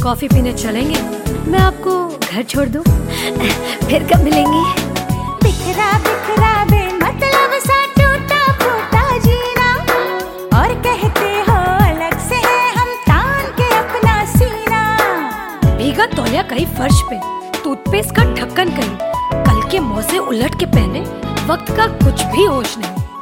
Coffee पीने चलेंगे? मैं आपको घर छोड़ दूं? फिर कब मिलेंगी? बिखरा बिखरा बेमतलब सा टूटा फूटा जीना, और कहते हो अलग से है हम तान के अपना सीना। भीगा तौलिया कहीं फर्श पे, टूथपेस्ट का ढक्कन कहीं, कल के मुंह से उलट के पहने, वक्त का कुछ भी होश नहीं।